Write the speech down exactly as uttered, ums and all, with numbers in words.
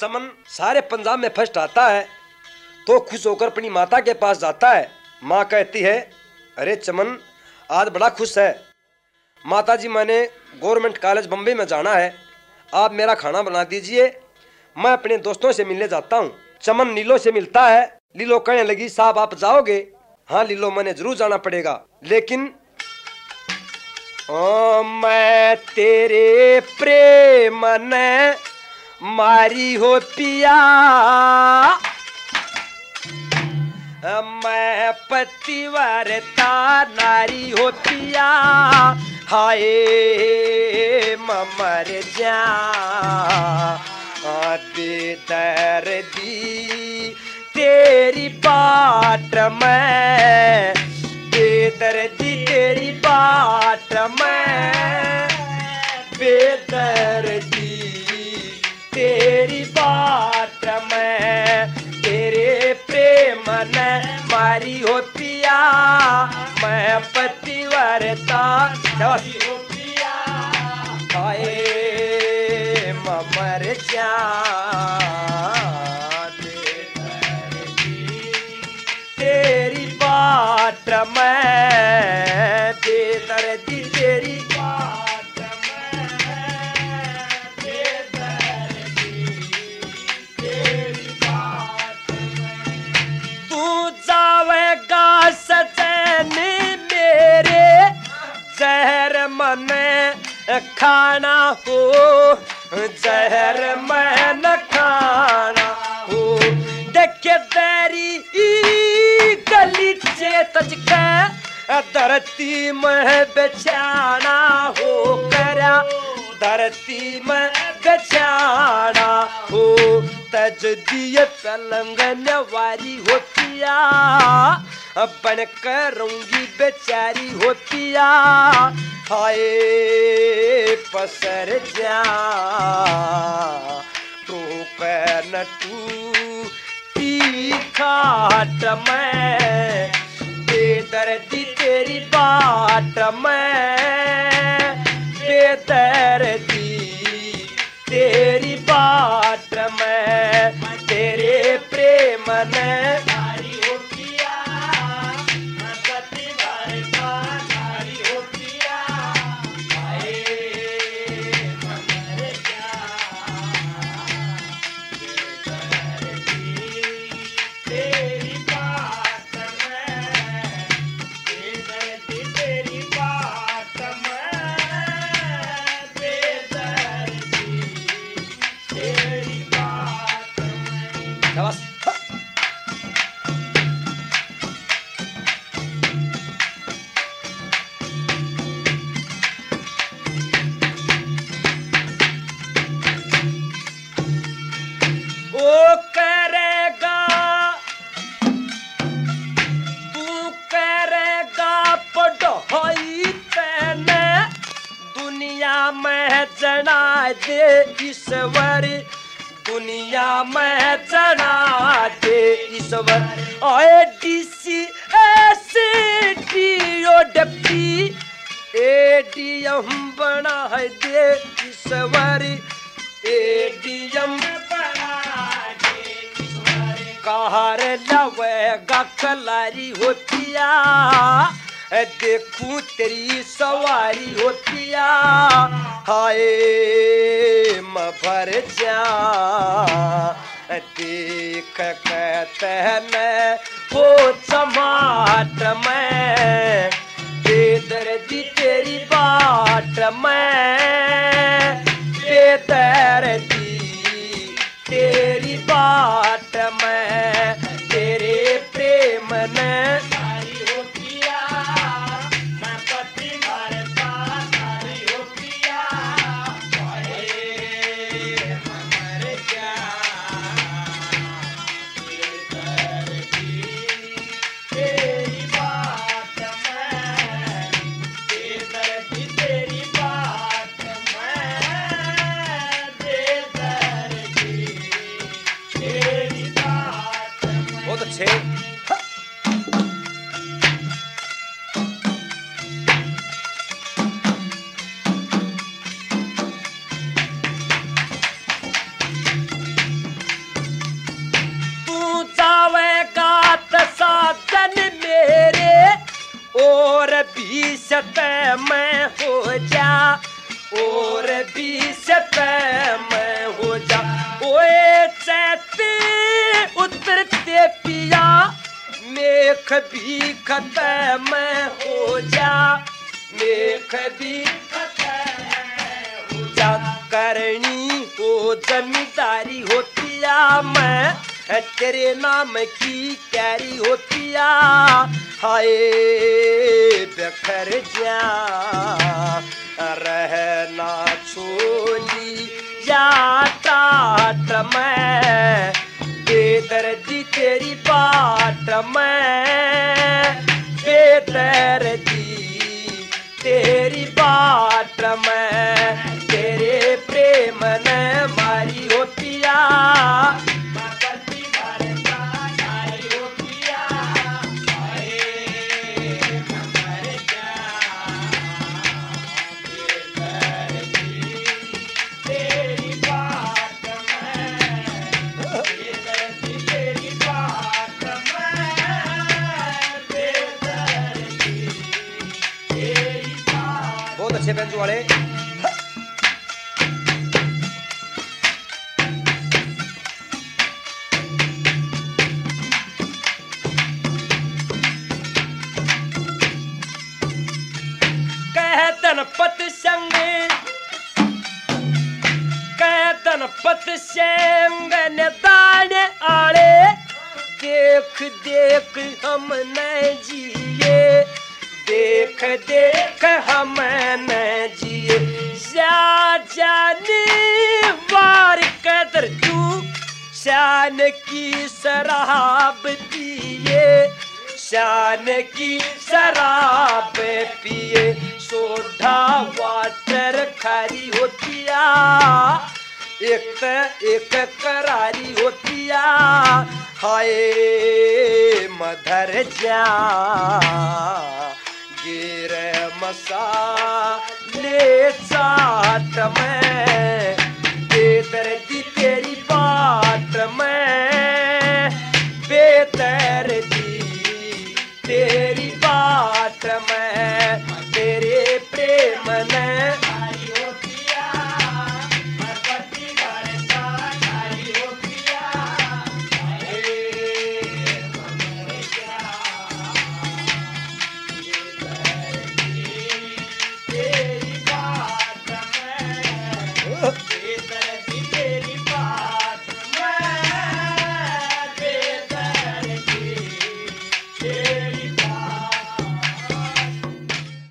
चमन सारे पंजाब में फर्स्ट आता है तो खुश होकर अपनी माता के पास जाता है। माँ कहती है, अरे चमन आज बड़ा खुश है। माता जी, मैंने गवर्नमेंट कॉलेज बम्बई में जाना है, आप मेरा खाना बना दीजिए, मैं अपने दोस्तों से मिलने जाता हूँ। चमन लीलो से मिलता है। लीलो कहने लगी, साहब आप जाओगे? हाँ लीलो, मैंने जरूर जाना पड़ेगा, लेकिन ओ मैं तेरे प्रेम ने मारी हो पिया, मैं पतिव्रता नारी हो पिया, हाय मर जा बेदर्दी तेरी बाट में, बेदर्दी तेरी बाट में, बेदर्दी तेरी बाट में, तेरे प्रेम ने मारी हो पिया, मैं पतिव्रता नारी हो पिया, हाय मर जा तेरी बाट में, बेदर्दी तेरी बाट में, बेदर्दी तेरी बाट में, तू जावेगा सजनी मेरे जहर मन खाना हो, जहर मैं न खाना हो, देखे तेरी गली चेतज के धरती में बेचाना हो, करा धरती में बेचाना हो, तज दिए पलंग नवारी होतिया, बन करूंगी बेचारी होतिया, हाय पसर जा टोक न टूटी खाट में, बेदर्दी तेरी बाट में, बेदर्दी तेरी बाट में, तेरे प्रेम ने नारी हो पिया, पतिव्रता नारी हो पिया, हाय मर जा बेदर्दी तेरी बाट में, बेदर्दी तेरी बाट में, बेदर्दी तेरी बाट में। बस ओ करेगा तू करेगा पढ़ाई तेने दुनिया में जना दे ईश्वर, दुनिया में जना दे ईश्वर, ओए DC AC D O W ADM बना दे ईश्वर, एडीएम बना दे ईश्वर, कार लवेगा कलारी होतिया, देखूं तेरी सवारी होतिया, हाय मर जा देख कहते न हो चमाट में, बेदर्दी तेरी बाट में, बेदर्दी तेरी बाट में, तेरे प्रेम ने नारी हो पिया, मैं पतिव्रता नारी हो पिया, हाय मर जा बेदर्दी तेरी बाट में, बेदर्दी तेरी बाट में, बेदर्दी तेरी बाट में। बहुत अच्छे। सत में हो जा, और भी सत में हो जा। ओए चैते उतरते पिया, मेघ भी खत्म हो जा, मेघ भी खत्म हो जा। करनी हो जमींदारी होतिया, मैं तेरे नाम की कैरी होतिया। हाय बिखर जा रहना छोली या टाट में, बेदर्दी तेरी बाट में, बेदर्दी तेरी बाट में, तेरे प्रेम ने मारी होतिया। अच्छे बेंच वाले कह धनपत संग, कह धनपत संग ने दाने आले, देख देख हम न जिए, देख देख हम न जिए। जा जाने वार कदर तू, शान की शराब पिए, शान की शराब पिए। सोडा वाटर खारी होतिया, एक एक करारी होतिया। हाय मधर जा गिर मसाले चाट में, बेदर्दी तेरी